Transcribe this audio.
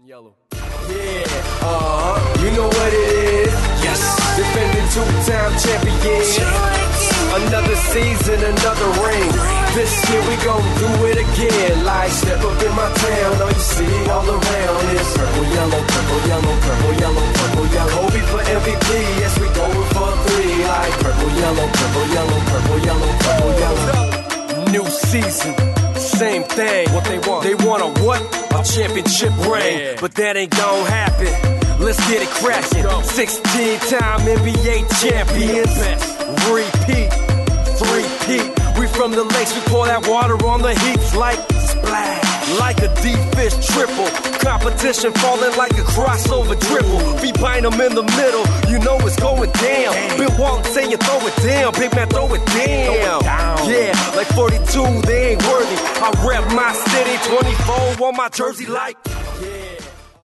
Yellow. Yeah, you know what it is. Yes. Defending two-time champion. Another season, another ring. This year we gon' do it again. Like step up in my town, all you see all around is purple, yellow, purple, yellow, purple, yellow, purple, yellow. Kobe for MVP, yes we going for three. Like purple, yellow, purple, yellow, purple, yellow, purple, yellow. New season, same thing. What they want? They want a what? A championship ring. Yeah. But that ain't gon' happen. Let's get it crackin'. 16-time NBA champions. Repeat, three-peat. We from the lakes, we pour that water on the heaps like splash. Like a deep fish triple. Competition falling like a crossover dribble. Feet bind them in the middle, you know it's going down. Bill Walton saying throw it down, big man throw it down. Yeah, like 42, they ain't worthy. I rep my city, 24 on my jersey like